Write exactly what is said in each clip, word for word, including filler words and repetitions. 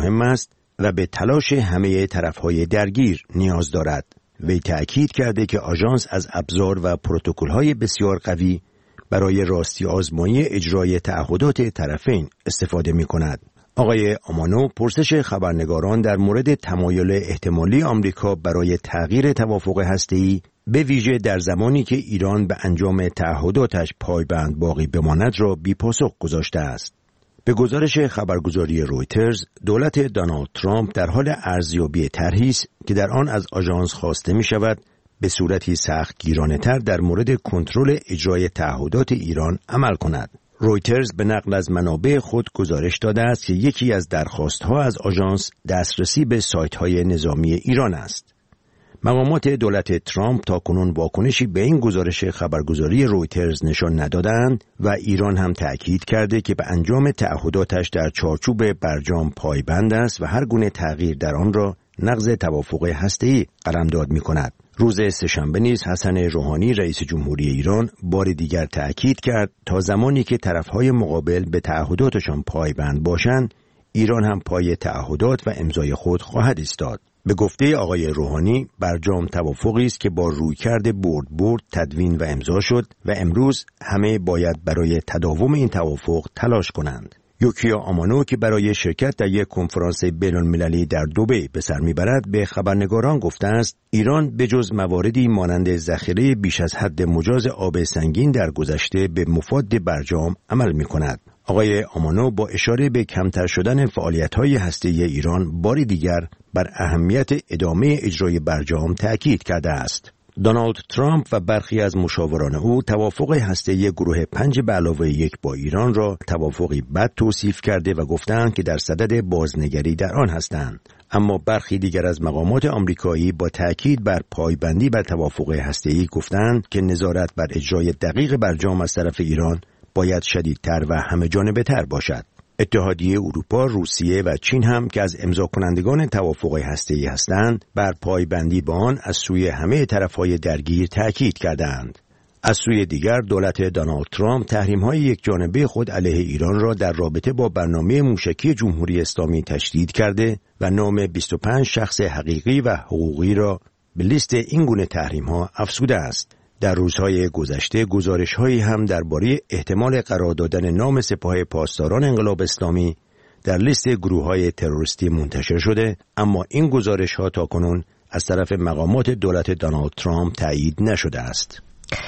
مهم است و به تلاش همه طرف‌های درگیر نیاز دارد. وی تأکید کرده که آژانس از ابزار و پروتکل‌های بسیار قوی برای راستی آزمایی اجرای تعهدات طرفین استفاده می‌کند. آقای آمانو پرسش خبرنگاران در مورد تمایل احتمالی آمریکا برای تغییر توافق هسته‌ای به ویژه در زمانی که ایران به انجام تعهداتش پایبند باقی بماند را بی‌پاسخ گذاشته است. به گزارش خبرگزاری رویترز، دولت دونالد ترامپ در حال ارزیابی طرحی است که در آن از آژانس خواسته می شود به صورتی سخت گیرانه‌تر در مورد کنترل اجرای تعهدات ایران عمل کند. رویترز به نقل از منابع خود گزارش داده است که یکی از درخواست‌ها از آژانس دسترسی به سایت‌های نظامی ایران است. مقامات دولت ترامپ تاکنون واکنشی به این گزارش خبرگزاری رویترز نشان ندادند و ایران هم تأکید کرده که به انجام تعهداتش در چارچوب برجام پایبند است و هر گونه تغییر در آن را نقض توافق هسته‌ای قلمداد می‌کند. روز سه‌شنبه نیز حسن روحانی رئیس جمهوری ایران بار دیگر تأکید کرد تا زمانی که طرف‌های مقابل به تعهداتشان پایبند باشند، ایران هم پای تعهدات و امضای خود خواهد ایستاد. به گفته آقای روحانی، برجام توافقی است که با رویکرد برد برد تدوین و امضا شد و امروز همه باید برای تداوم این توافق تلاش کنند. یوکیا آمانو که برای شرکت در یک کنفرانس بین‌المللی در دبی به سر میبرد به خبرنگاران گفته است ایران به جز مواردی مانند ذخیره بیش از حد مجاز آب سنگین در گذشته به مفاد برجام عمل میکند. آقای آمانو با اشاره به کمتر شدن فعالیت‌های هسته‌ای ایران باری دیگر بر اهمیت ادامه اجرای برجام تأکید کرده است. دونالد ترامپ و برخی از مشاوران او توافق هسته‌ای گروه پنج به علاوه یک با ایران را توافقی بد توصیف کرده و گفتند که در صدد بازنگری در آن هستند. اما برخی دیگر از مقامات آمریکایی با تأکید بر پایبندی بر توافق هسته‌ای گفتند که نظارت بر اجرای دقیق برجام از طرف ایران باید شدیدتر و همه جانبه تر باشد. اتحادیه اروپا، روسیه و چین هم که از امضا کنندگان توافق هسته‌ای هستند، بر پایبندی به آن از سوی همه طرف‌های درگیر تأکید کردند. از سوی دیگر دولت دونالد ترامپ تحریم‌های یکجانبه خود علیه ایران را در رابطه با برنامه موشکی جمهوری اسلامی تشدید کرده و نام بیست و پنج شخص حقیقی و حقوقی را به لیست این گونه تحریم‌ها افزوده است. در روزهای گذشته گزارش‌هایی هم درباره احتمال قرار دادن نام سپاه پاسداران انقلاب اسلامی در لیست گروه‌های تروریستی منتشر شده، اما این گزارش‌ها تاکنون از طرف مقامات دولت دونالد ترامپ تایید نشده است.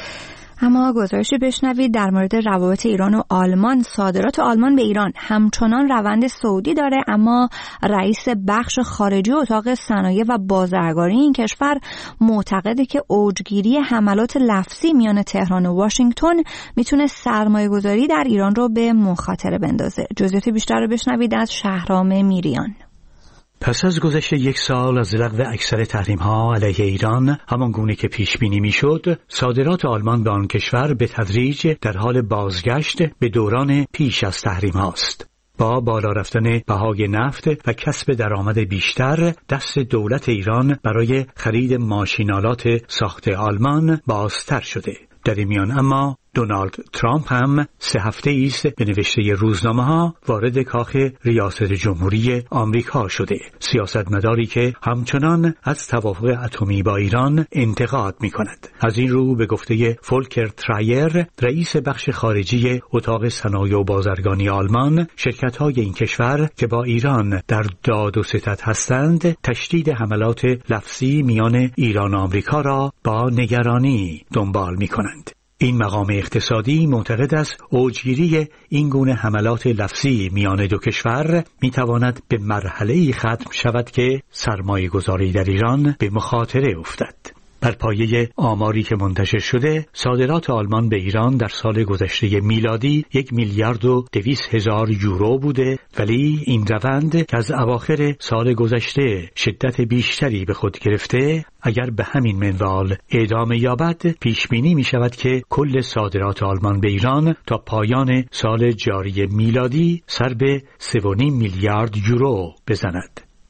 اما گزارشی بشنوید در مورد روابط ایران و آلمان. صادرات آلمان به ایران همچنان روند صعودی داره، اما رئیس بخش خارجی اتاق صنایع و بازرگانی این کشور معتقده که اوجگیری حملات لفظی میان تهران و واشنگتن میتونه سرمایه‌گذاری در ایران رو به مخاطره بندازه. جزئیات بیشتر رو بشنوید از شهرام میریان. پس از گذشت یک سال از لغو اکثر تحریم‌ها علیه ایران، همان گونه که پیش بینی می‌شد، صادرات آلمان به آن کشور به تدریج در حال بازگشت به دوران پیش از تحریم‌هاست. با بالا رفتن بهای نفت و کسب درآمد بیشتر، دست دولت ایران برای خرید ماشینالات ساخت آلمان بازتر شده. در این میان اما دونالد ترامپ هم سه هفته ایست به نوشته روزنامه‌ها وارد کاخ ریاست جمهوری آمریکا شده. سیاستمداری که همچنان از توافق اتمی با ایران انتقاد می‌کند. از این رو به گفته فولکر ترایر، رئیس بخش خارجی اتاق صنایع و بازرگانی آلمان، شرکت‌های این کشور که با ایران در داد و ستد هستند، تشدید حملات لفظی میان ایران و آمریکا را با نگرانی دنبال می‌کنند. این مقام اقتصادی معتقد است اوجگیری این گونه حملات لفظی میان دو کشور میتواند به مرحله‌ای ختم شود که سرمایه‌گذاری در ایران به مخاطره افتد. بر پایه آماری که منتشر شده، صادرات آلمان به ایران در سال گذشته میلادی یک میلیارد و دویست هزار یورو بوده، ولی این روند که از اواخر سال گذشته شدت بیشتری به خود گرفته، اگر به همین منوال ادامه یابد، پیش بینی می شود که کل صادرات آلمان به ایران تا پایان سال جاری میلادی سر به سه و نیم میلیارد یورو بزند.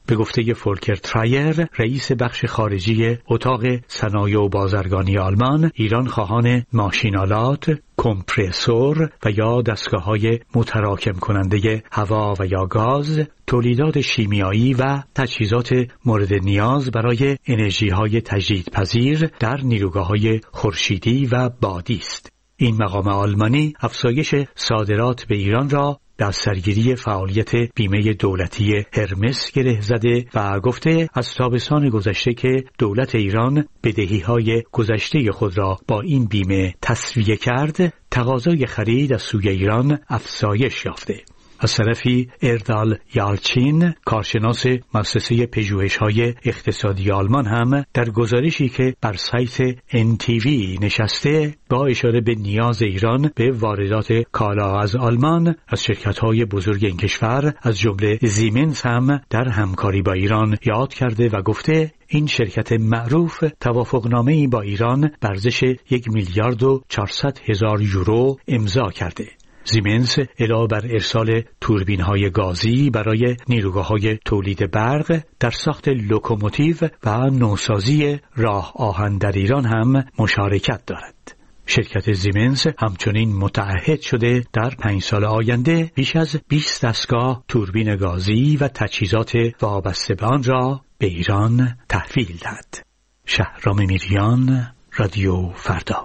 به گفته فولکر ترایر، رئیس بخش خارجی اتاق صنایع و بازرگانی آلمان، ایران خواهان ماشین‌آلات، کمپرسور و یا دستگاه‌های متراکم کننده هوا و یا گاز، تولیدات شیمیایی و تجهیزات مورد نیاز برای انرژی‌های تجدیدپذیر در نیروگاه‌های خورشیدی و بادی است. این مقام آلمانی افزایش صادرات به ایران را در سرگیری فعالیت بیمه دولتی هرمس گره زده و گفته از تابستان گذشته که دولت ایران بدهی‌های گذشته خود را با این بیمه تسویه کرد، تقاضای خرید از سوی ایران افزایش یافته. از طرفی اردال یالچین، کارشناس مؤسسه پژوهش‌های اقتصادی آلمان هم در گزارشی که بر سایت ان تی وی نشسته با اشاره به نیاز ایران به واردات کالا از آلمان از شرکت‌های بزرگ این کشور از جمله زیمنس هم در همکاری با ایران یاد کرده و گفته این شرکت معروف توافقنامه‌ای با ایران بر ارزش یک میلیارد و چهارصد هزار یورو امضا کرده. زیمنس علاوه بر ارسال توربین‌های گازی برای نیروگاه‌های تولید برق، در ساخت لوکوموتیو و نوسازی راه آهن در ایران هم مشارکت دارد. شرکت زیمنس همچنین متعهد شده در پنج سال آینده بیش از بیست دستگاه توربین گازی و تجهیزات وابسته به آن را به ایران تحویل دهد. شهرام میریان، رادیو فردا.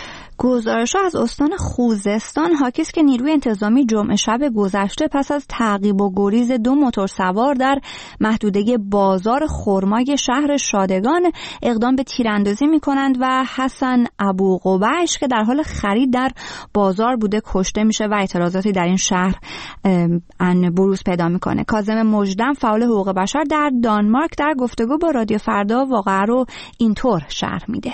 گزارش از استان خوزستان حاکی است که نیروی انتظامی جمعه شب گذشته پس از تعقیب و گریز دو موتورسوار در محدوده بازار خرمای شهر شادگان اقدام به تیراندازی می‌کنند و حسن ابوقبیش که در حال خرید در بازار بوده کشته میشه و اعتراضاتی در این شهر ان بروز پیدا میکنه. کاظم مجدم فعال حقوق بشر در دانمارک در گفتگو با رادیو فردا واقعه رو اینطور شرح میده.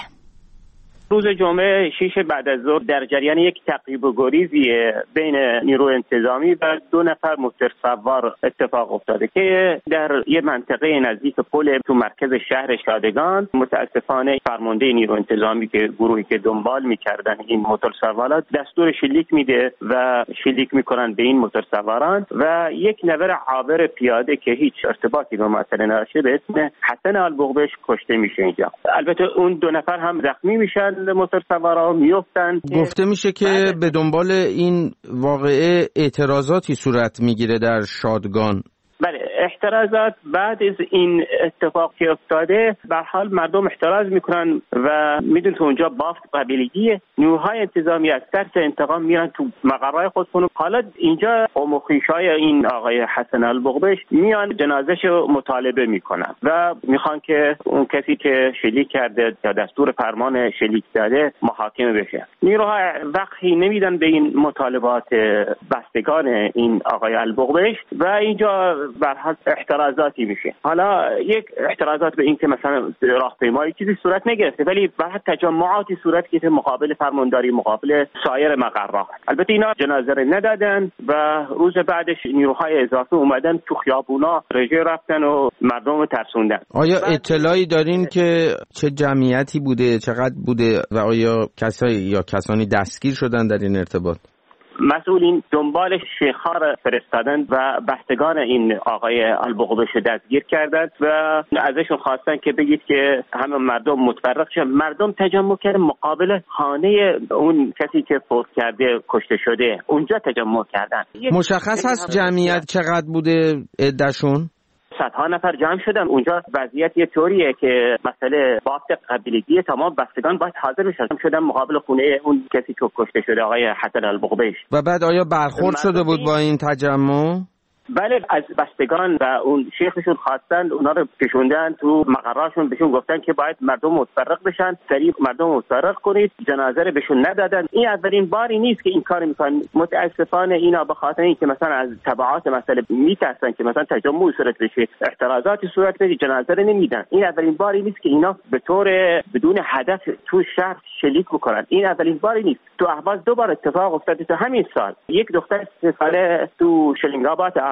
روز جمعه شیش بعد از ظهر در جریان یک تعقیب و گریزی بین نیروی انتظامی و دو نفر موتورسوار اتفاق افتاده که در یه منطقه نزدیک پل تو مرکز شهر شادگان متاسفانه فرمانده نیروی انتظامی که گروهی که دنبال می‌کردن این موتورسوارات دستور شلیک میده و شلیک میکنن به این موتورسواران و یک نفر عابر پیاده که هیچ ارتباطی با مسئله نداشته به اسم حسن البغبش کشته میشه اینجا. البته اون دو نفر هم زخمی میشن، موتورسوارا میافتن. گفته میشه که به دنبال این واقعه اعتراضاتی صورت میگیره در شادگان. بله، احترازات بعد از این اتفاق که افتاده به حال مردم احتراز میکنن و میدون تو اونجا بافت قبیلگیه، نیروهای انتظامی از ترس انتقام میرن تو مقرهای خودشون. حالا اینجا قوم و خویشای این آقای حسن البغبش میان جنازه‌ش رو مطالبه میکنن و میخوان که اون کسی که شلیک کرده یا دستور فرمان شلیک داده محاکمه بشه. نیروها وقتی نمیدن به این مطالبات بستگان این آقای البغبش و اینجا برحال احترازاتی میشه. حالا یک احترازات به این که مثلا راهپیمایی چیزی صورت نگرفته ولی بعد تجمعاتی صورت گرفته مقابل فرمانداری، مقابل سایر مقرها. البته اینا جنازه رو ندادن و روز بعدش نیروهای اضافه اومدن تو خیابونا رژه رفتن و مردم رو ترسوندن. آیا اطلاعی دارین که چه جمعیتی بوده، چقدر بوده و آیا کسایی یا کسانی دستگیر شدن در این ارتباط؟ مسئولین دنبال شیخ‌ها را فرستادند و بستگان این آقای البغبش رو دستگیر کردند و ازشون خواستن که بگید که همه مردم متفرق شدن. مردم تجمع کردن مقابل خانه اون کسی که فوت کرده، کشته شده، اونجا تجمع کردن. مشخص هست جمعیت چقدر بوده عده‌شون؟ صدها نفر جمع شدن اونجا. وضعیت یه طوریه که مسئله بافت قبیلگی تمام بستگان باید حاضر بشن شدن مقابل خونه اون کسی که کشته شده آقای حسن البغبش. و بعد آیا برخورد شده بود با این تجمع؟ بله، از بستگان و اون شیخشون خواستن اونا رو کشوندن تو مقراشون، بهشون گفتن که باید مردم متفرق بشن، سریع مردم متفرق کنید، جنازه رو بهشون ندادن. این اولین باری نیست که این کار میکنن. متاسفانه اینا به خاطر اینکه مثلا از تبعات مسئله میترسن که مثلا تجمع صورت بشه، اعتراضاتی صورت بشه، جنازه رو نمیدن. این اولین باری نیست که اینا به طور بدون هدف تو شهر شلیک بکنن. این اولین باری نیست. تو اهواز دو بار اتفاق افتاده تو همین سال. یک دختر سه ساله تو شلنگابات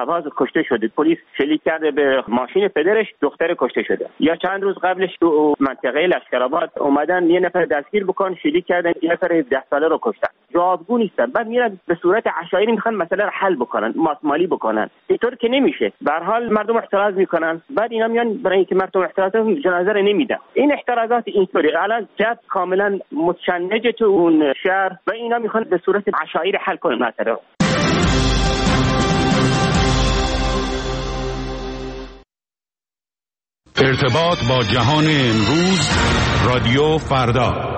شب‌ها کشته شده، پلیس شلیک کرده به ماشین پدرش، دختر کشته شده. یا چند روز قبلش تو منطقه لشکرآباد اومدن یه نفر دستگیر بکن، شلیک کردن یه نفر هفده ساله رو کشتن. جوابگو نیستن، بعد میرن به صورت عشایری میخوان مسئله رو حل بکنن، ماسمالی بکنن. اینطور که نمیشه. به هر حال مردم احتراز میکنن، بعد اینا میان برای اینکه مردم احتراز جنازه رو نمیدن. این احترازات اینطوری الان جد کاملا متشنج تو اون شهر و اینا میخوان به صورت عشایری حل کنن مسئله. ارتباط با جهان امروز، رادیو فردا.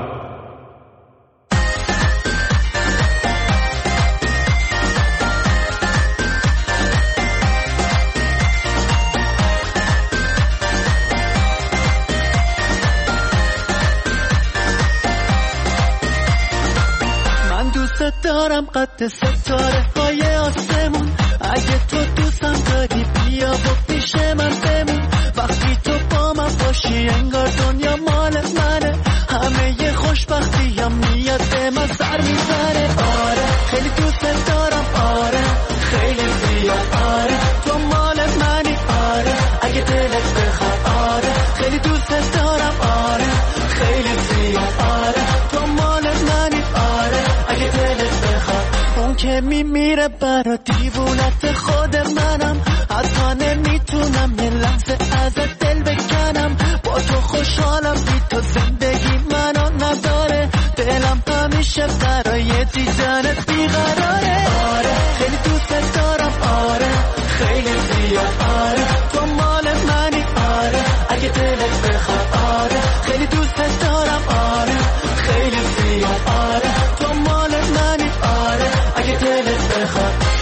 من دوست دارم قد ستاره های آسمون، اگه تو دوستم داری بیا و پیش من بمون. وقتی تو با من باشی انگار دنیا مال منه، همه ی خوشبختی هم میاد به من سر میزنه. آره خیلی دوست دارم، آره خیلی زیاد، آره تو مال منی، آره اگه دلت بخواد، آره خیلی دوست دارم، آره خیلی زیاد، آره تو مال منی، آره اگه دلت بخواد. اون که میمیره برا دیوونت خود منم، حتی نمیتونم یه لحظه ازت دل بکنم. با تو خوشحالم، بی تو زندگی منو نداره، دلم همیشه برای دیدنت بیقراره. آره خیلی دوست دارم، آره خیلی زیاد، آره تو مال منی، آره اگه دلت بخواد، آره خیلی دوست دارم، آره خیلی زیاد، آره تو مال منی، آره اگه دلت بخواد.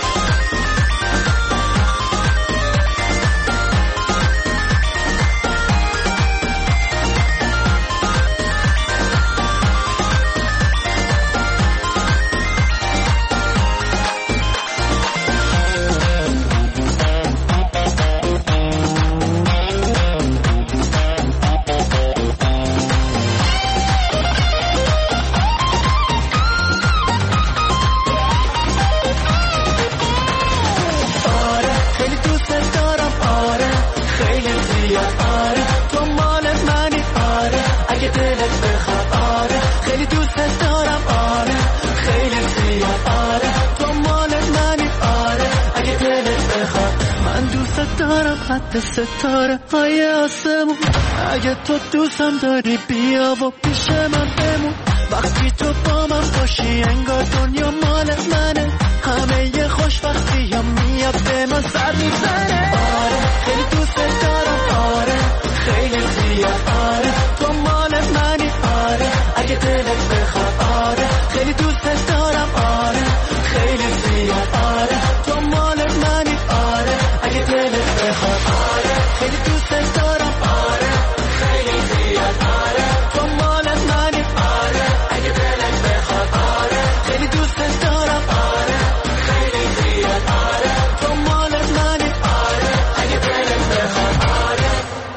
قد ستاره های آسمون، اگه تو دوستم داری بیا و پیش من بمون. وقتی تو با من باشی انگار دنیا مال منه، همه ی خوشبختی هم میاد به من سر میزنه. آره خیلی دوست دارم، آره خیلی زیاد، آره تو مال منی، آره اگه دلت بخواد، آره خیلی دوست دارم، آره خیلی زیاد، آره تو مال منی، آره اگه دلت بخواد، آره خیلی دوست دارم، آره خیلی زیاد، آره تو مال منی، آره اگه دلت بخواد، آره خیلی دوست دارم، آره خیلی زیاد، آره تو مال منی، آره اگه دلت بخواد، آره.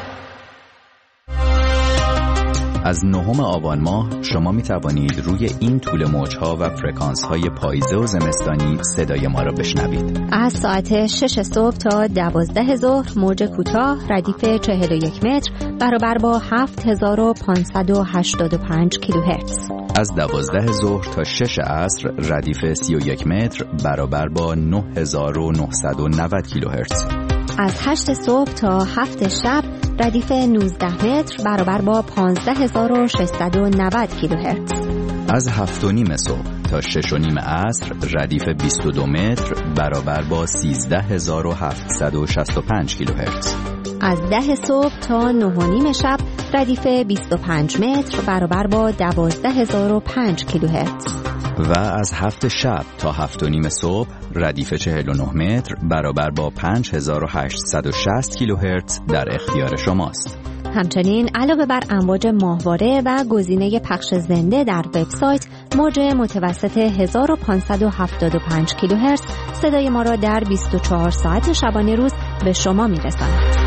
از نهم آبان ماه شما می توانید روی این طول موج‌ها و فرکانس‌های پاییزه و زمستانی صدای ما را بشنوید. از ساعت شش صبح تا دوازده ظهر موج کوتاه ردیف چهل و یک متر برابر با هفت هزار و پانصد و هشتاد و پنج کیلوهرتز. از دوازده ظهر تا شش عصر ردیف سی و یک متر برابر با نه هزار و نهصد و نود کیلوهرتز. از هشت صبح تا هفت شب ردیف نوزده متر برابر با پانزده هزار و ششصد و نود کیلوهرتز. از هفت و نیم صبح تا شش و نیم عصر ردیف بیست و دو متر برابر با سیزده هزار و هفتصد و شصت و پنج کیلوهرتز. از ده صبح تا نه و نیم شب ردیف بیست و پنج متر برابر با دوازده هزار و پنج کیلوهرتز. و از هفت شب تا هفت و نیم صبح ردیف چهل و نه متر برابر با پنج هزار و هشتصد و شصت کیلوهرتز در اختیار شماست. همچنین علاوه بر امواج ماهواره و گزینه پخش زنده در وبسایت، موج متوسط هزار و پانصد و هفتاد و پنج کیلوهرتز صدای ما را در بیست و چهار ساعت شبانه روز به شما می‌رساند.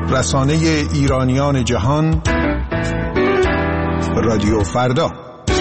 رسانه ایرانیان جهان، رادیو فردا.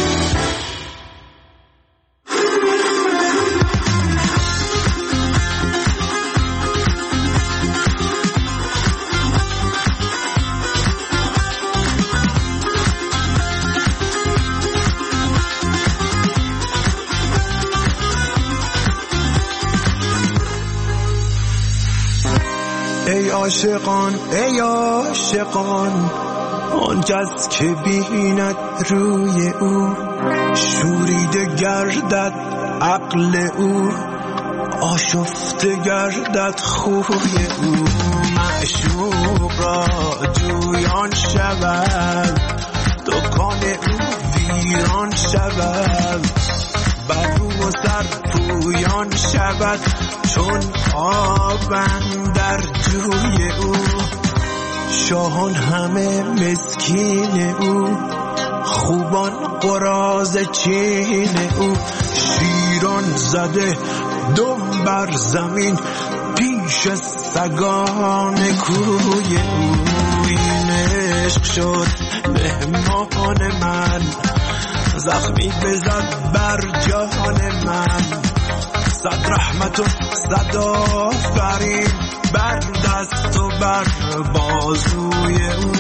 ای عاشقان ای عاشقان، آن کس که بیند روی او شوریده گردد عقل او، آشفته گردد خوی او. معشوق را جویان شود، دکان او ویران شود، بر رو و سر پویان شود چون آب اندر جوی او. شاهان همه مسکین او، خوبان قراض چین او. شیران زده دم بر زمین پیش سگان کوی او. این عشق شد مهمان من، زخمی بزد بر جان من. صد رحمت و صد آفرین بر دست و بر بازوی او.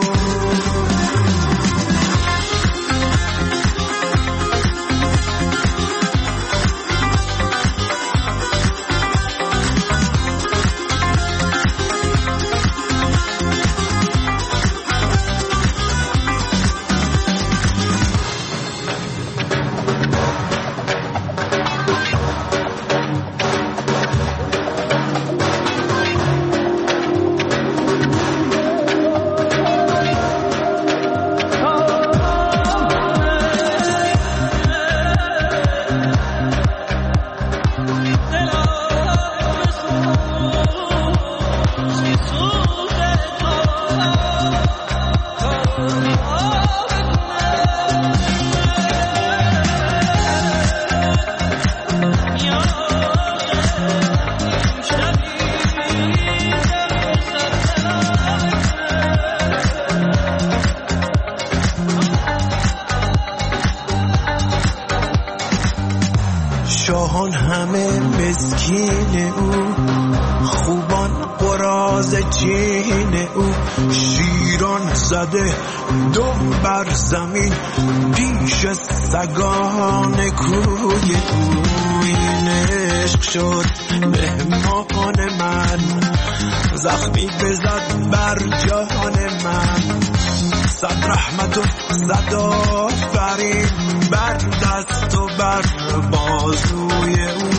شاهان همه مسکین او، خوبان قراض چین او. شیران زده دم بر زمین پیش سگان کوی او. این عشق شد مهمان من، زخمی بزد بر جان من. صد رحمت و صد آفرین بر دست و بر بازوی او.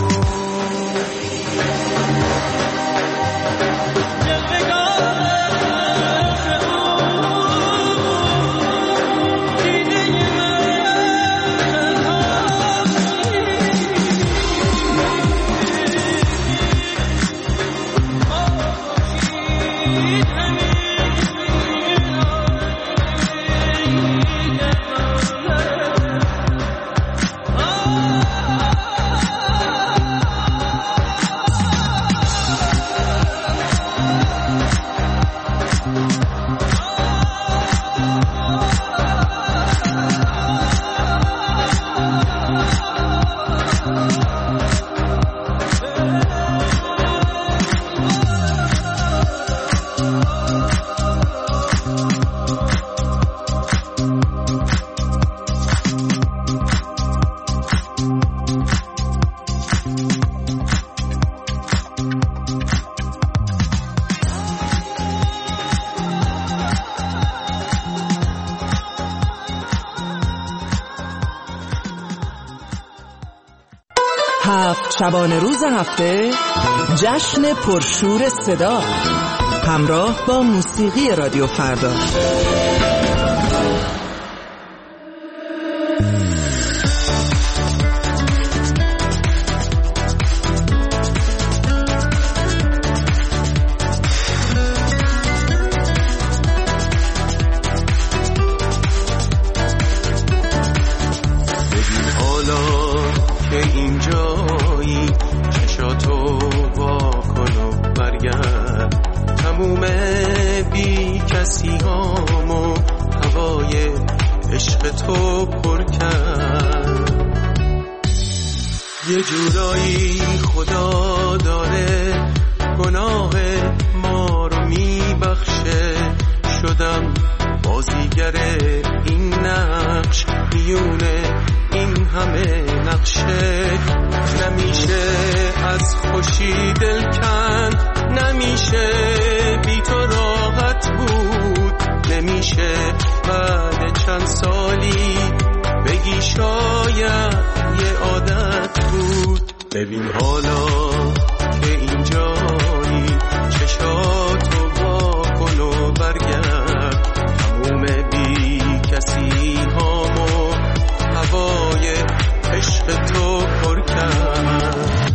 هفت شبانه روز هفته جشن پرشور صدا همراه با موسیقی رادیو فردا. تموم بی کسی هامو هوای عشق تو پر کرد. یه جورایی خدا داره گناه ما رو میبخشه، شدم بازیگر این نقش میونه این همه نقشه. نمیشه از خوشی دل کند، نمیشه بی تو راحت بود، نمیشه بعد چند سالی بگی شاید یه عادت بود. ببین حالا که اینجایی چشاتو وا کن و برگرد، تموم بی کسی هامو هوای عشق تو پر کرد.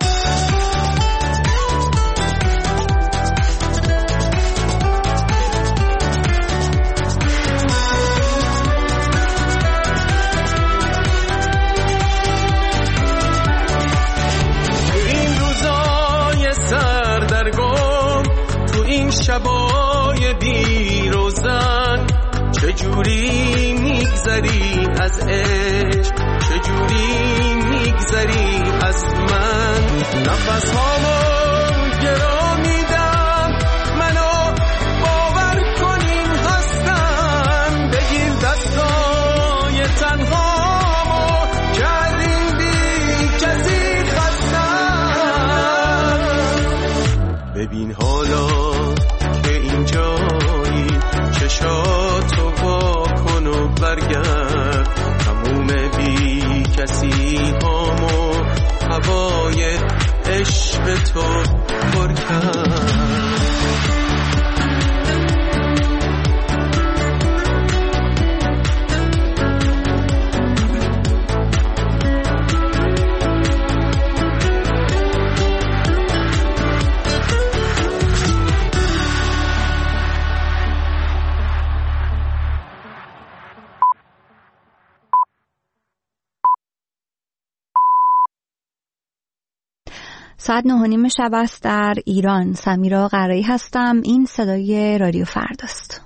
شبای بی روزن چجوری میگذری از عشق، چجوری میگذری از من. نفس هامو گرا میدم، منو باور کنین هستم. بگیر دستای تنهامو کردین بی کسی خستم. ببین حالا جایی چشاتو وا کن و برگرد، تموم بی کسی هامو هوای عشق تو پر کرد. ساعت نه و نیم شب است در ایران. سمیرا قرایی هستم. این صدای رادیو فرداست.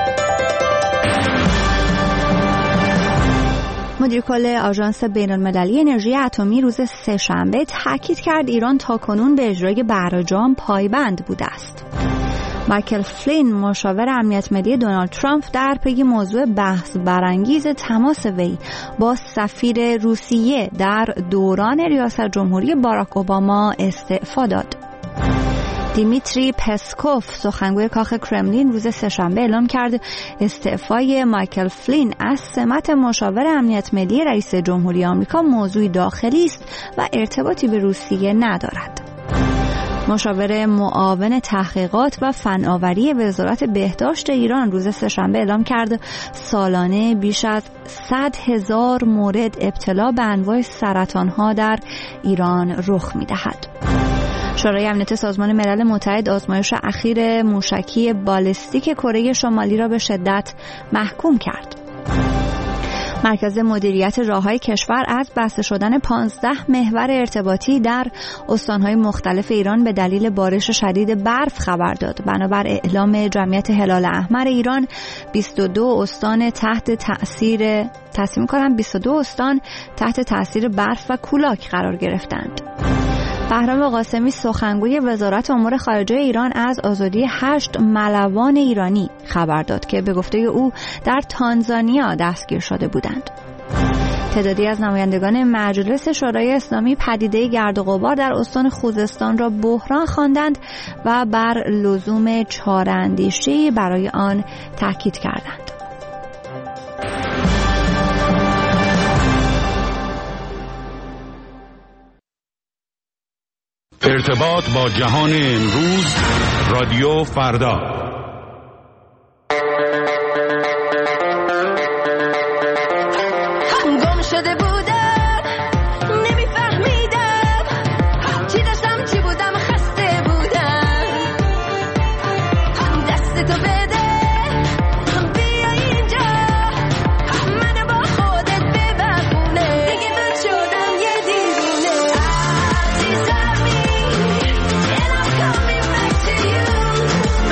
مدیر کل آژانس بین‌المللی انرژی اتمی روز سه‌شنبه تاکید کرد ایران تاکنون به اجرای برجام پایبند بوده است. مایکل فلین مشاور امنیت ملی دونالد ترامپ در پی موضوع بحث برانگیز تماس وی با سفیر روسیه در دوران ریاست جمهوری باراک اوباما استعفا داد. دیمیتری پسکوف سخنگوی کاخ کرملین روز سه‌شنبه اعلام کرد استعفای مایکل فلین از سمت مشاور امنیت ملی رئیس جمهوری آمریکا موضوعی داخلی است و ارتباطی به روسیه ندارد. مشاور معاون تحقیقات و فناوری وزارت بهداشت ایران روز سه‌شنبه اعلام کرد سالانه بیش از صد هزار مورد ابتلا به انواع سرطان‌ها در ایران رخ می‌دهد. شورای امنیت سازمان ملل متحد آزمایش اخیر موشکی بالستیک کره شمالی را به شدت محکوم کرد. مرکز مدیریت راههای کشور از بسته شدن پانزده محور ارتباطی در استانهای مختلف ایران به دلیل بارش شدید برف خبر داد. بنابر اعلام جمعیت هلال احمر ایران بیست و دو استان تحت تأثیر تصمیم کنم بیست و دو استان تحت تأثیر برف و کولاک قرار گرفتند. بهرام قاسمی سخنگوی وزارت امور خارجه ایران از آزادی هشت ملوان ایرانی خبر داد که به گفته او در تانزانیا دستگیر شده بودند. تعدادی از نمایندگان مجلس شورای اسلامی پدیده گرد و غبار در استان خوزستان را بحران خواندند و بر لزوم چاره‌اندیشی برای آن تاکید کردند. ارتباط با جهان امروز، رادیو فردا. گم شده بودم، نمیفهمیدم چی داشتم چی بودم، خسته بودم. دست تو بده بیا اینجا، منو با خودت ببرونه، دیگه من شدم یه دیوونه. عزیزمی And I'm coming back to you.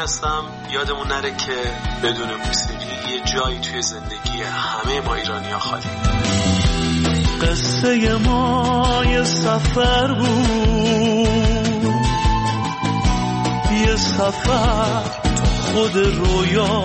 هستم. یادمون نره که بدون موسیقی یه جایی توی زندگی همه ما ایرانی‌ها خالی. قصه ما یه سفر بود، یه سفر خود رویا.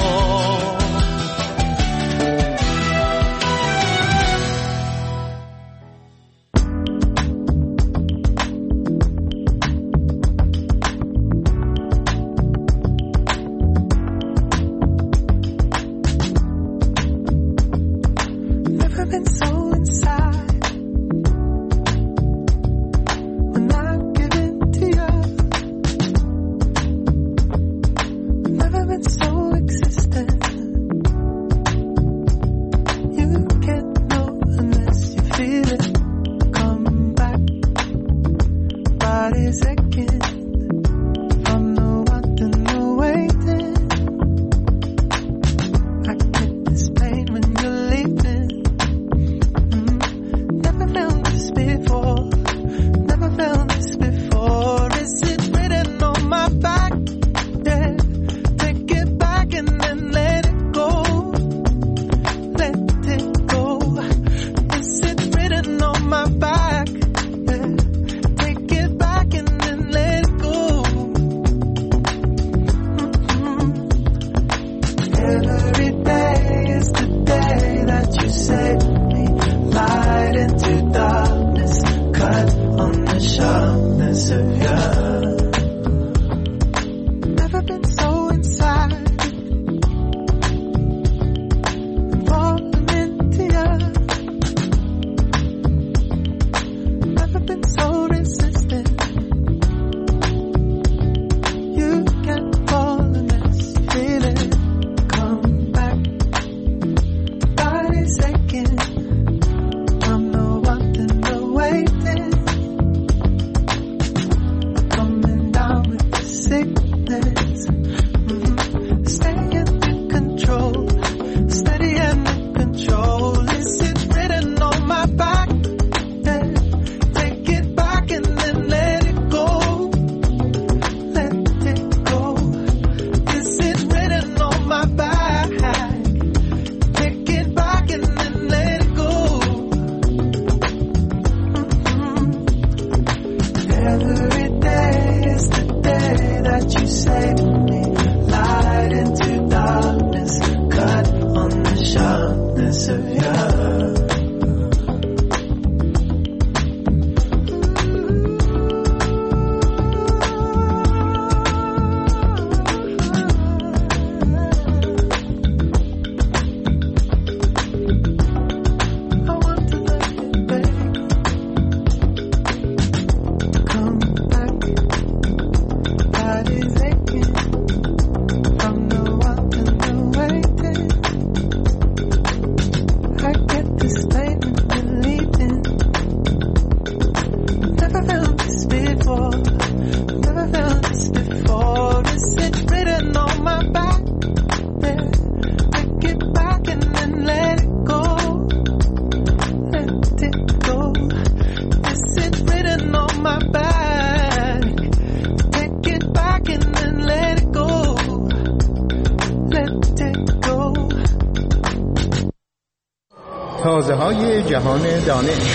تازه‌های جهان دانش.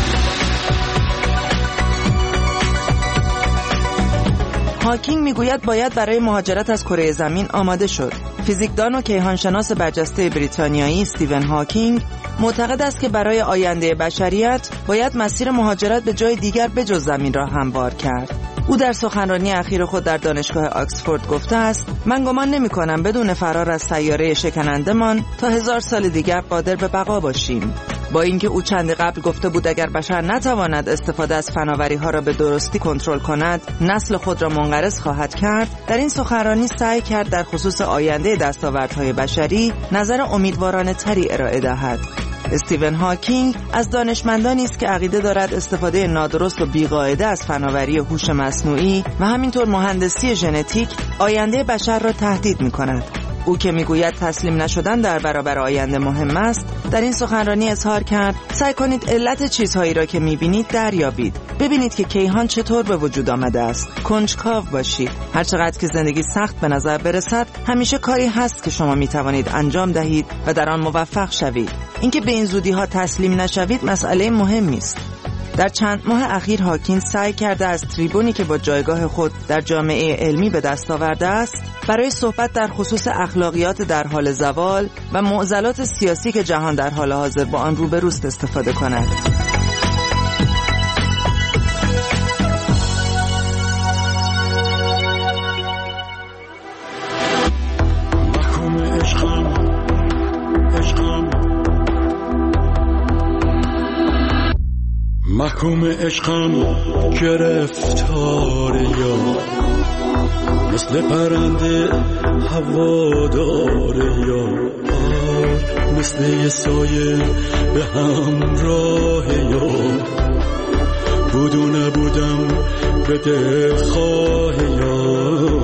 هاکینگ میگوید باید برای مهاجرت از کره زمین آماده شد. فیزیکدان و کیهانشناس برجسته بریتانیایی استیون هاکینگ معتقد است که برای آینده بشریت باید مسیر مهاجرت به جای دیگر بجز زمین را هموار کرد. او در سخنرانی اخیر خود در دانشگاه آکسفورد گفته است: من گمان نمی کنم بدون فرار از سیاره شکنندمان تا هزار سال دیگر قادر به بقا باشیم. با اینکه او چند قبل گفته بود اگر بشر نتواند استفاده از فناوری‌ها را به درستی کنترل کند، نسل خود را منقرض خواهد کرد، در این سخنرانی سعی کرد در خصوص آینده دستاوردهای بشری نظر امیدوارانه تری ارائه دهد. استیون هاکینگ از دانشمندانی است که عقیده دارد استفاده نادرست و بی‌قاعده از فناوری هوش مصنوعی و همینطور مهندسی ژنتیک آینده بشر را تهدید می‌کند. او که میگوید تسلیم نشدن در برابر آینده مهم است، در این سخنرانی اظهار کرد سعی کنید علت چیزهایی را که میبینید دریابید. ببینید که کیهان چطور به وجود آمده است. کنجکاو باشید. هر چقدر که زندگی سخت به نظر برسد، همیشه کاری هست که شما میتوانید انجام دهید و در آن موفق شوید. اینکه به این زودی ها تسلیم نشوید مسئله مهمی است. در چند ماه اخیر هاکینگ سعی کرده از تریبونی که با جایگاه خود در جامعه علمی به دست آورده است برای صحبت در خصوص اخلاقیات در حال زوال و معضلات سیاسی که جهان در حال حاضر با آن روبروست استفاده کند. محکوم عشقم گرفتار یا مثل پرنده هوادار یا مثل یه سایه به همراه یا بود و نبودم بده خواه یا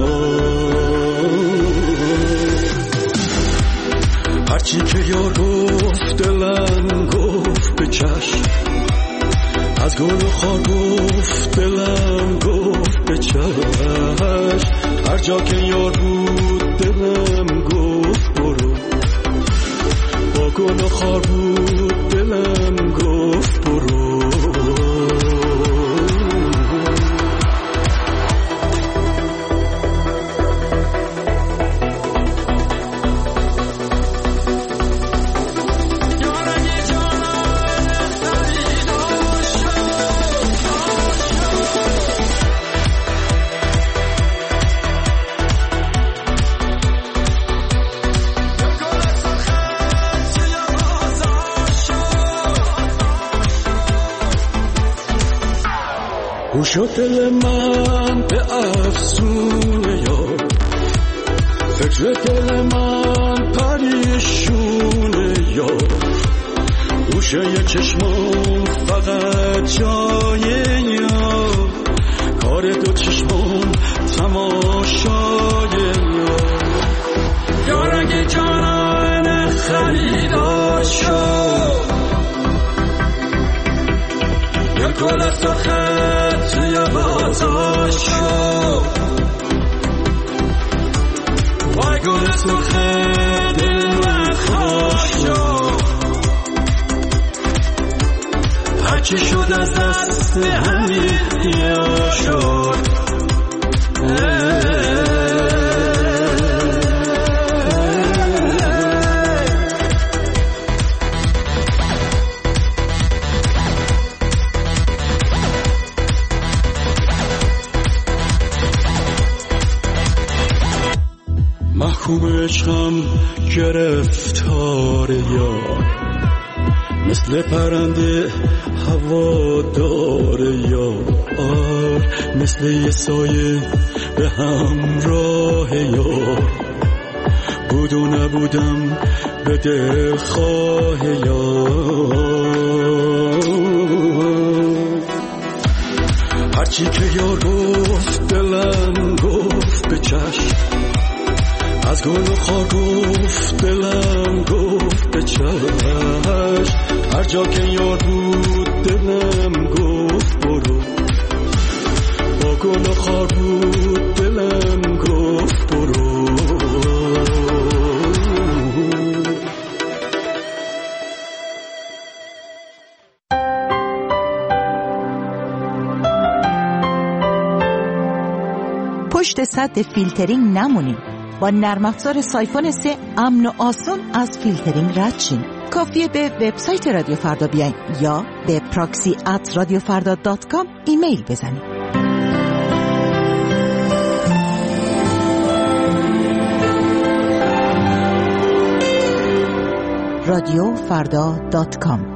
هرچی که یار گفت دلم گفت به چشم از گل و خار گفت دلم گفت به چشم هر جا که یار بود دلم گفت برو با گل و خار بود دلم گفت برو شد دل من به افسونه یا فکر دل من پریشونه یا گوشه چشمام فقط جای یا کار دو چشمام تماشای یا یا رنگ جانان خریدار شد یا گل سرخت توی بازار شد وای گل سرخت دل من خواه شد هرچی شد از دست همین یا شد محکوم عشقم گرفتار یار مثل پرنده هوادار یار مثل یه سایه به همراه یار بود و نبودم به دل خواه یار هرچی که یار گفت دلم گفت به چشم از گل و خار گفت دلم گفت به چشم هر جا که یار بود دلم گفت برو با گل و خار بود دلم گفت برو پشت سد فیلترینگ نمونیم. با نرم افزار سایفون سه امن و آسان از فیلترینگ رد شین. کافیه به وبسایت رادیو فردا بیاین یا به پراکسی ات رادیو فردا دات کام ایمیل بزنید. رادیو فردا دات کام.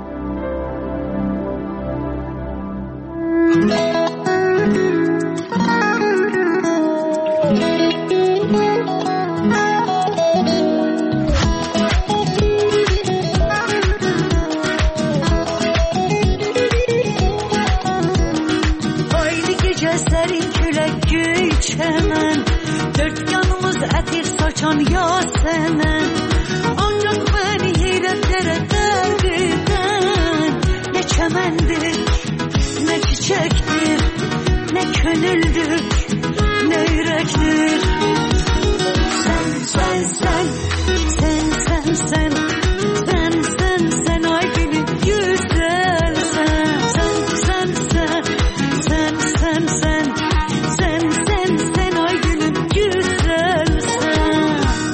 Hemen dört yanımız ətir açan Yasemen ancak beni heyretlere derdiden. Ne çemendir, ne çiçektir, ne gönüldür, ne yürektir. Sen, sen, sen, sen, sen, sen, sen, sen, sen ay gülüm güzel sen. Sen, sen, sen, sen, sen, sen, sen, sen, sen ay gülüm güzel sen.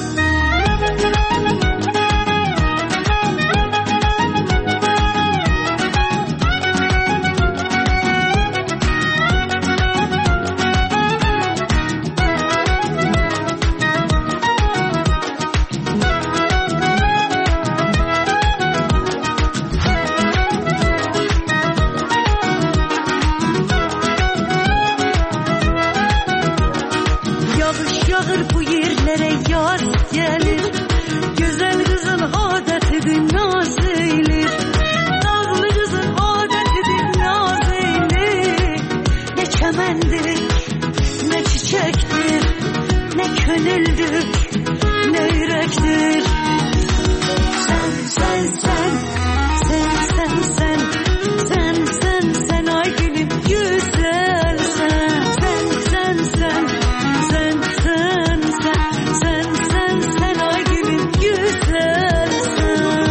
Yağış yağır bu yerlere yaz gelir. Güzel kızın adetidir naz eylir. Nazlı kızın adetidir naz eylir. Ne çemendir, ne çiçektir, ne gönüldür, ne yürektir. Sen, sen, sen, sen, sen, sen, sen, sen, sen ay gülüm güzel sen. Sen, sen, sen, sen, sen, sen, sen, sen, sen ay gülüm güzel sen.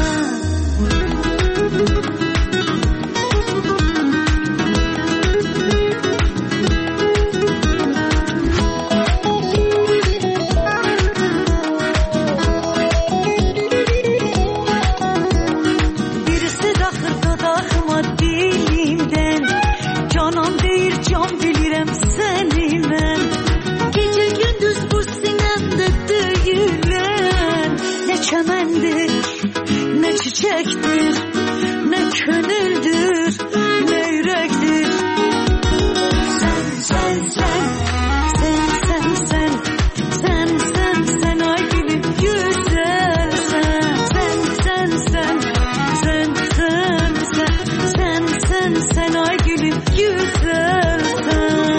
Birisi takır dodağıma dilimden. Canan deyir can bilirəm səni mən. Gecə gündüz bu sinəmdə deyilən. Ne çəməndir, ne çiçəkdir, ne könüldür, ne yürektir. Sen, sen, sen, sen, sen, sen, sen, sen, sen ay gülüm güzel sen. Sen, sen, sen, sen, sen, sen, sen, sen, sen ay gülüm güzel sen.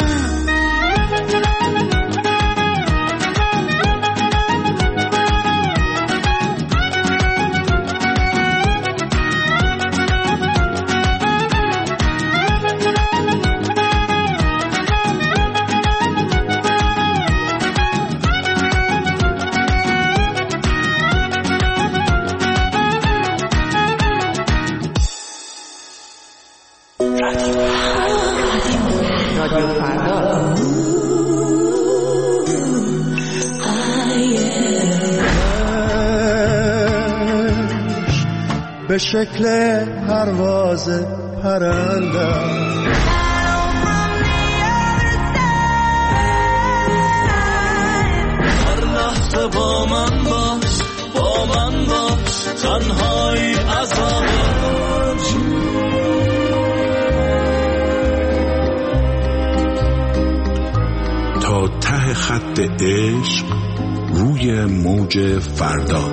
رادیو فردا. به شکل پرواز پرنده هر لحظه با من باش، با من باش، تنهایی عذابش. تا ته خط عشق روی موج فردا.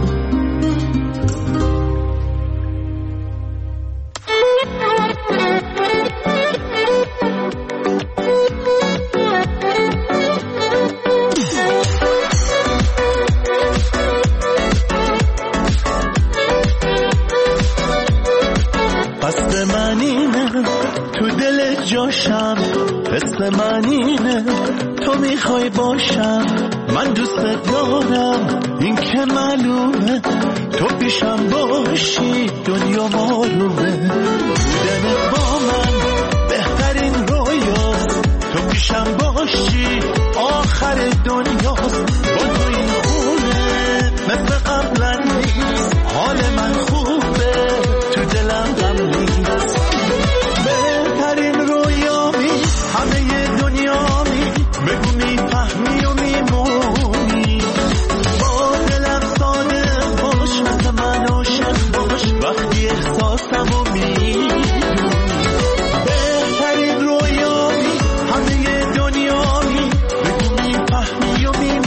قصد من اینه تو دل جاشم، حس من اینه تو میخوای باشم. من دوست دارم این که معلومه، تو پیشم باشی دنیا معلومه. بودنت با من بهترین رویاست، تو پیشم باشی آخر دنیاست. با تو این خونه مثل قبلا نیست، حال من خوبه تو دلم غم نیست. بهترین رویامی همه دنیامی، بگو میفهمی و میمونی. با دلم صادق باش، مثل من عاشق باش وقتی احساسم و میدونی. بهترین رویامی همه دنیامی، بگو میفهمی و میمونی.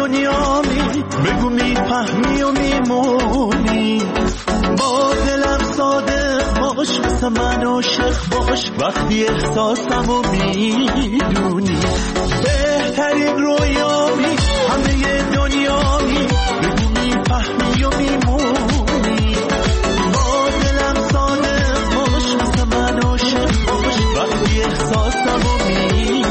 دنیامی بگو میفهمی و میمونی با دلم صادق باش مثل من عاشق باش وقتی احساسم و میدونی بهترین رویامی همه دنیامی بگو میفهمی و میمونی با دلم صادق باش مثل من عاشق باش وقتی احساسم و میدونی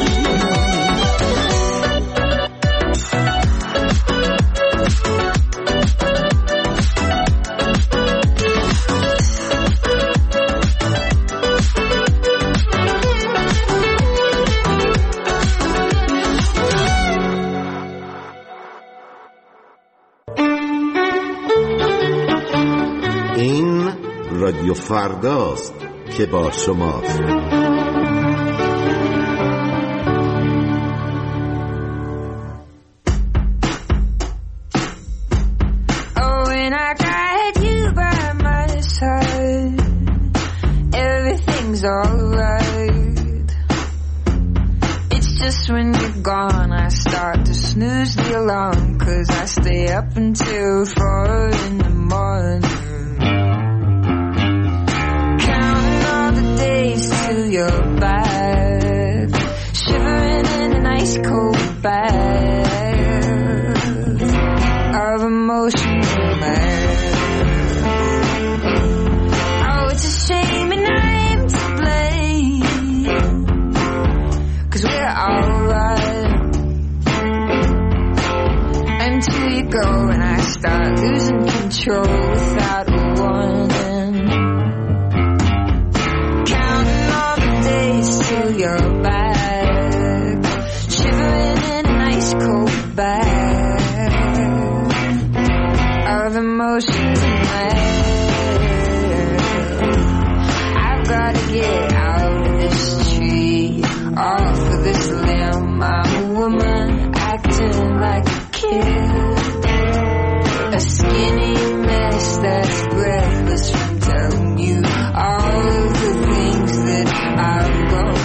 رادیو فرداست که با شماست. Oh, when I got you by my side, everything's alright. It's just when you're gone I start to snooze the alarm, 'cause I stay up until four in the morning. Your back, shivering in an ice cold bath of emotional mess. Oh, it's a shame and I'm to blame, 'cause we're alright until you go and I start losing control without a warning. Your back, shivering in an ice cold bath of emotions and mess. I've gotta get out of this tree, off of this limb. I'm a woman acting like a kid, a skinny mess that's breathless from telling you all of the things that I've gone.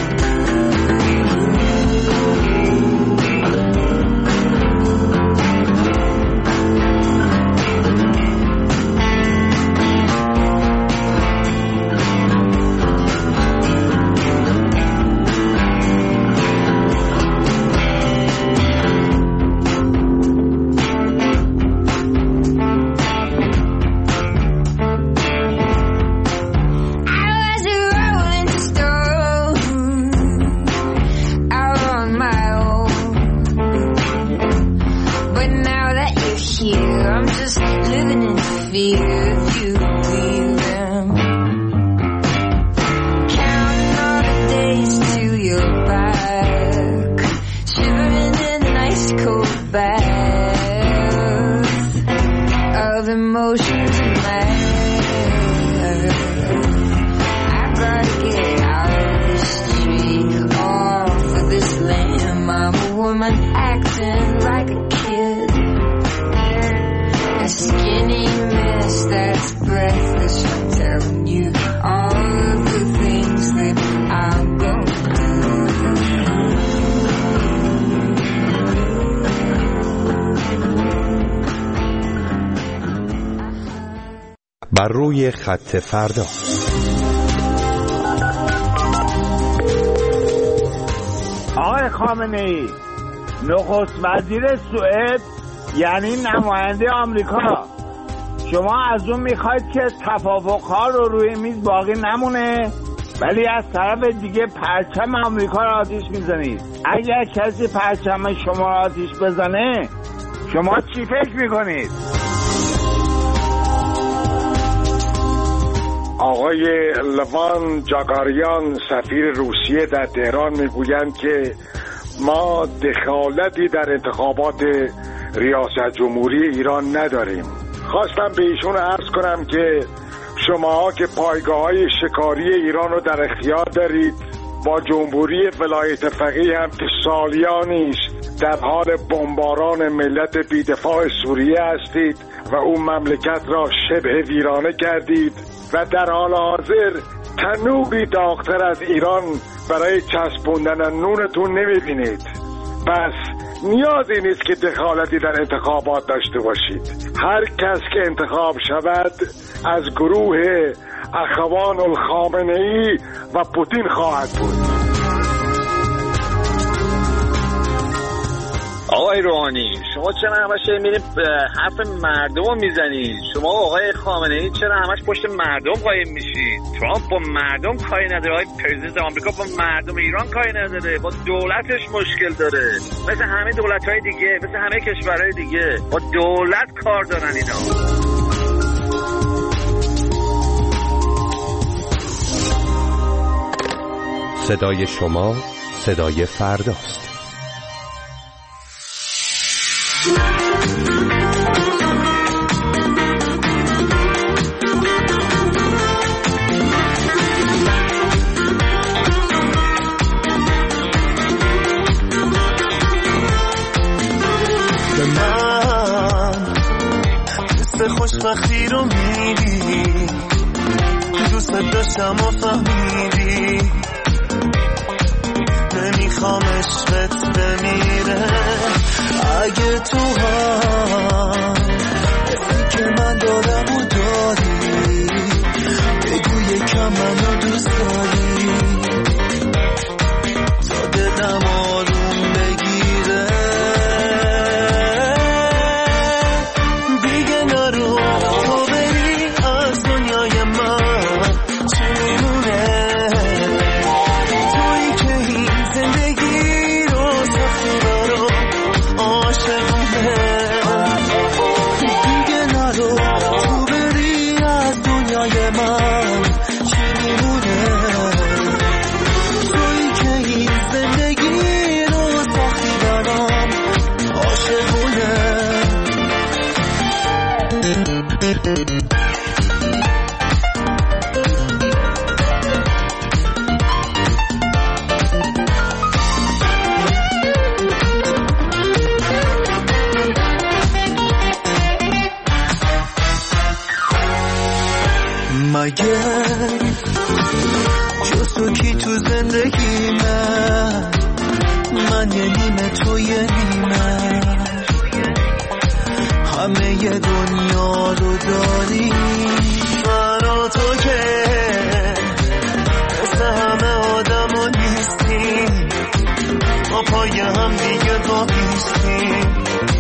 بر روی خط فردا. آقای خامنه‌ای، نخست وزیر سوئد یعنی نماینده آمریکا، شما از اون میخواید که توافق‌ها رو روی میز باقی نمونه ولی از طرف دیگه پرچم آمریکا رو آتیش میزنید. اگر کسی پرچم شما رو آتیش بزنه شما چی فکر میکنید؟ آقای لوان جاگاریان سفیر روسیه در تهران میگویند که ما دخالتی در انتخابات ریاست جمهوری ایران نداریم. خواستم به ایشون عرض کنم که شما که پایگاه‌های شکاری ایران رو در اختیار دارید، با جمهوری ولایت فقیه هم که سالیانی است در حال بمباران ملت بی‌دفاع سوریه هستید و اون مملکت را شبه ویرانه کردید و در حال حاضر تنوری داغ‌تر از ایران برای چسبوندن نونتون نمی‌بینید. پس نیازی نیست که دخالتی در انتخابات داشته باشید. هر کس که انتخاب شود از گروه اخوان الخامنه‌ای و پوتین خواهد بود. آقای روحانی، شما چرا همش میرید حرف مردم رو میزنید؟ شما آقای خامنه‌ای چرا همش پشت مردم قایم میشید؟ ترامپ با مردم کاری نداره، آقای پرزیدنت آمریکا با مردم ایران کاری نداره، با دولتش مشکل داره، مثل همه دولت‌های دیگه، مثل همه کشورهای دیگه با دولت کار دارن اینا. صدای شما صدای فرداست. به من حس خوشبختی رو میدی، دوست داشتم و فهمیدی، نمیخوام عشقت بمیره. اگه تو هم حسی که من دارم و داری، بگو یکم منو دوست داری تا دلم آروم بگیره. دیگه نرو تو بری از دنیای من، چی میمونه تویی که این زندگی رو سختی برام عاشقونه. دیگه نرو تو بری از دنیای من، چی میمونه تویی که این زندگی رو سختی برام عاشقونه. مگه جز تو کی تو زندگی من، من یه نیمه تو یه نیمه، همه ی دنیا رو داری برا تو که مثل همه آدم ها نیستی، ما پای هم دیگه واقعیستیم،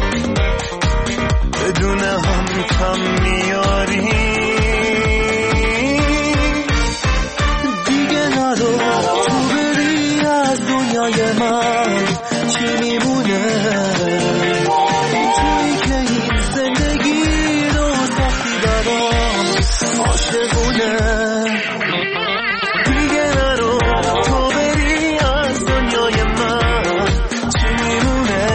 بدون هم کم میاری. تو بری از دنیای من، چی میمونه تویی که این زندگی رو سختی برام عاشقونه. دیگه نرو تو بری از دنیای من، چی میمونه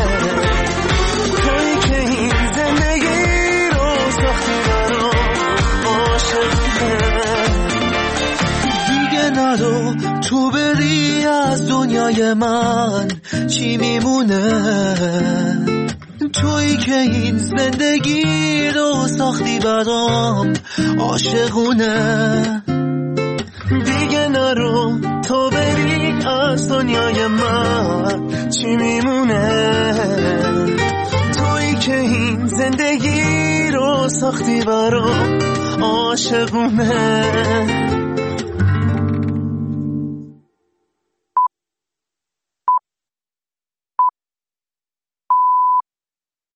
تویی که این زندگی رو سختی برام عاشقونه. نرو تو بری از دنیای من، چی میمونه تویی که این زندگی رو ساختی برام عاشقونه. دیگه نرو تو بری از دنیای من، چی میمونه تویی که این زندگی رو ساختی برام عاشقونه.